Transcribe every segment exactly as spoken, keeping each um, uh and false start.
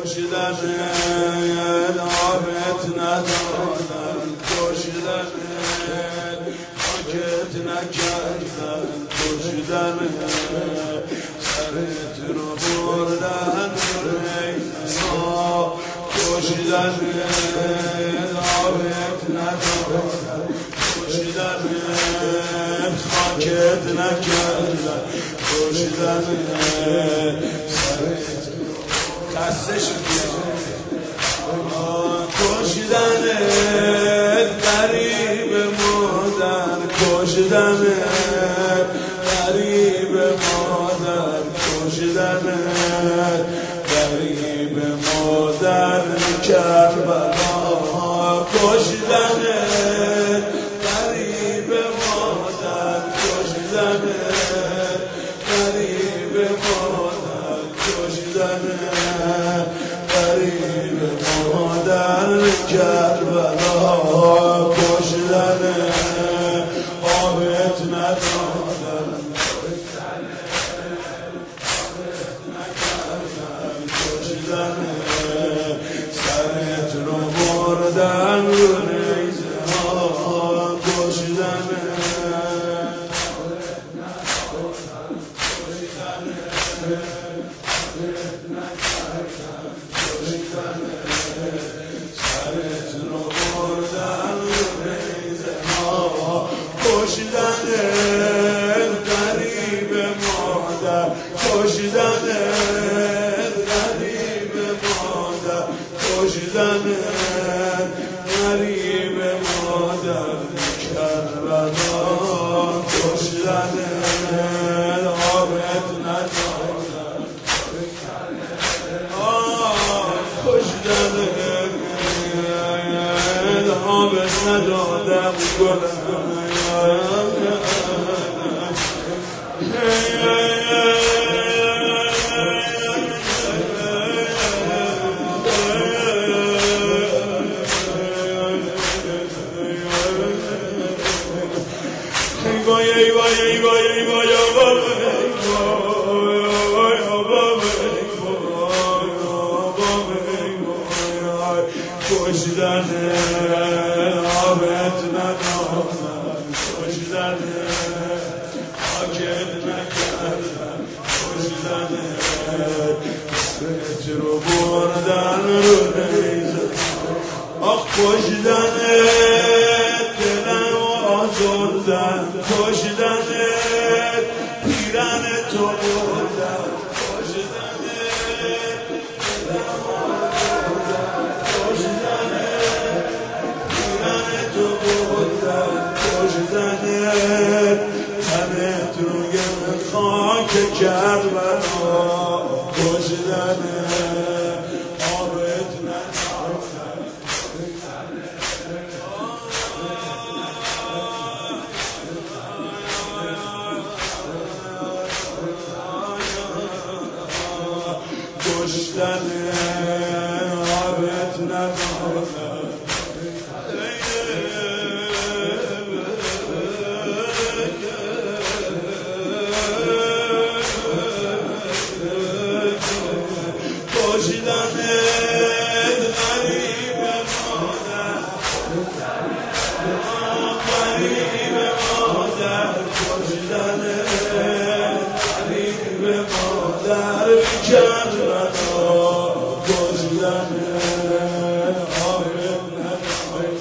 کشیدن آبت ندادن کشیدن خاکت نکردن کشیدن سرت رو بردن ریزا کشیدن آبت ندادن کشیدن خاکت نکردن کشیدن سرت خسته شدی کشیدن غریب مادر کشیدن غریب مادر کشیدن غریب مادر کربلا کشیدن غریب مادر کشیدن غریب مادر کشیدن غریب مادر کربلا کشیدن آبت ندادن کشیدن سرت رو بردن رو نیزه ها کشیدن سرت رو بردن ریزه ها کشیدن غریب مادر کشیدن غریب مادر کشیدن غریب مادر کربلا کشیدن آبت ندادن کشیدن آبت ندادم گلم ای وای ای وای ای وای ای وای کشیدن آبت ندادن کشیدن خاکت نکردن کشیدن سرت رو بردن رو نیزه آخ کشیدن دلم آزردن کشیدن پیرن تو بردن کشیدن دلم آزردن کشیدن پیرن تو بردن کشیدن تنت روی خاک کربلا کشیدن آبت ندادن کشیدن آبت ندادن کشیدن غریب مادر غریب مادر کشیدن غریب مادر کربلا کشیدن آبت ندادن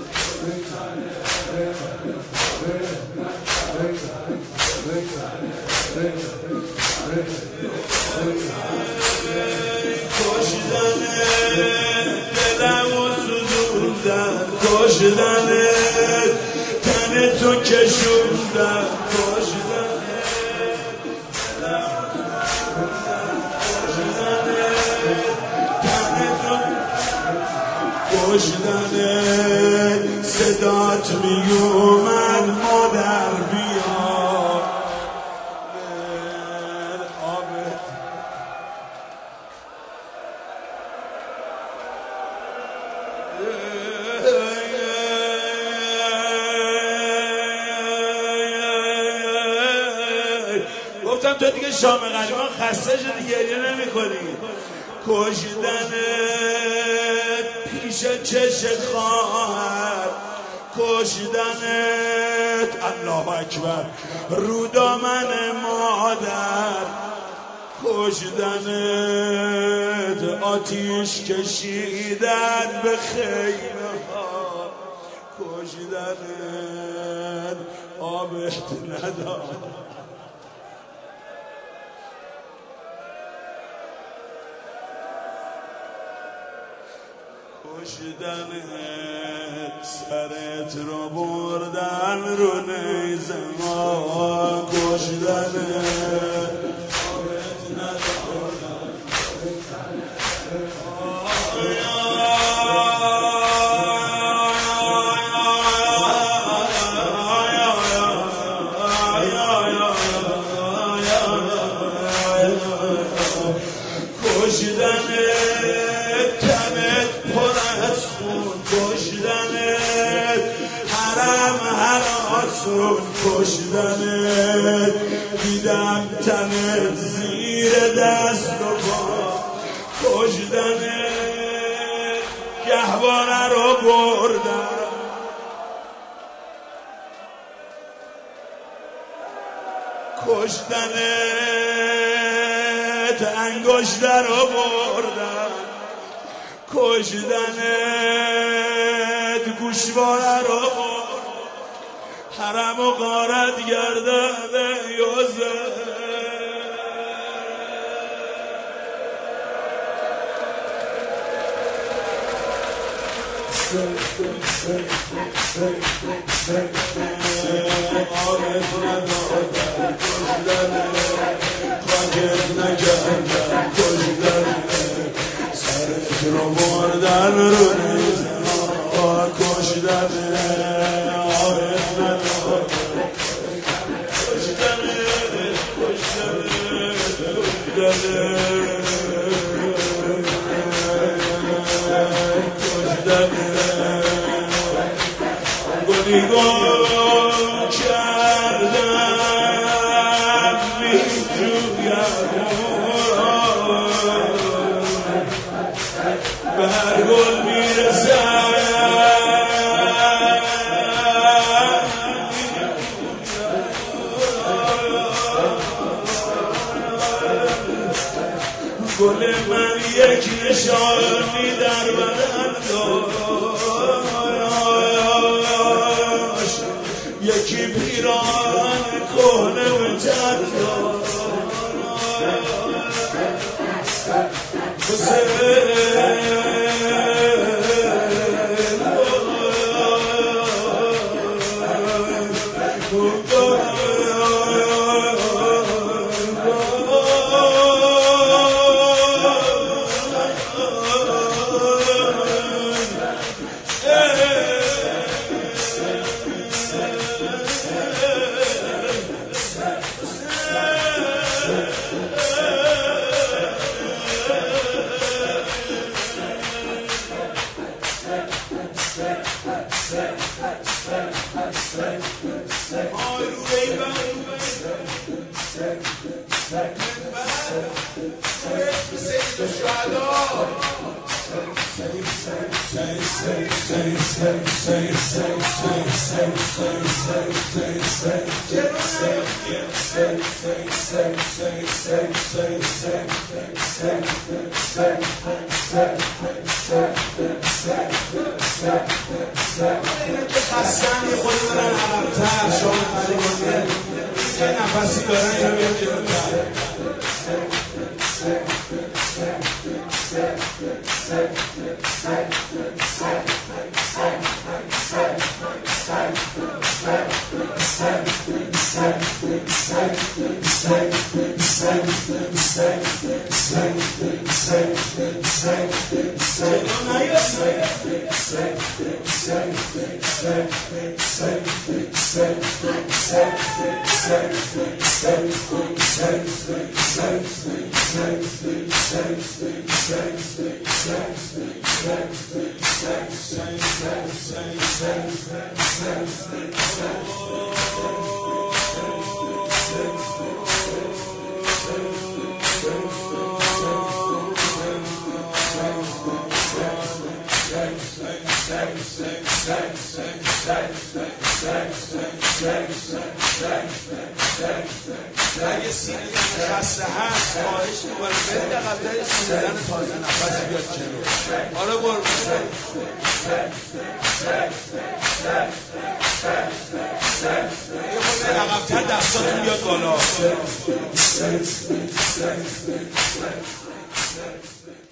کشیدن دلم و سوزوندن کشیدن تن تو کشوندن کشیدن دلم کشیدن تن تو کشیدن صدات میومد مادر بیا گفتم تو دیگه شام غریبان خسته شدی گریه نمی کنی کشتنت پیش چش خواهر، کشتنت الله اکبر رو دامن مادر، کشتنت آتیش کشیدن به خیمه ها، کشتنت آبت نداد. کشتنت سرت رو بردن رو نیزه ما، کشتنت آبت ندادن. کشتنت تنت پر از خون، کشتنت حرم هراسون، کشتنت دیدم تنت زیر دست و پا، کشتنت گهواره رو بردم، کشتنت انگشتر رو بردم، کشتنت گوشواره رو بردم، حرم و غارت گردن یوزه. آبت ندادن، کشتنت خاکت نکردن، کشتنت سرت رو بردن رو نیزه ها، کشتنت آبت ندادن، کشتنت کشتنت کشتنت گلی گم کردم میجویم بر گل میرسم گل من یکی نشانی در بدن داشت، یکی پیران کهنه و تن خستن یه خود برن عقب‌تر، شما خریبانه یه نفسی دارن یا بیان جلوتر. اگه سینه خسته هست خواهش میکنم برید عقب‌تر یه سینه‌زن تازه نفس بیاد جلو. آره قربون یه خود عقب‌تر دستاتون بیاد بالا.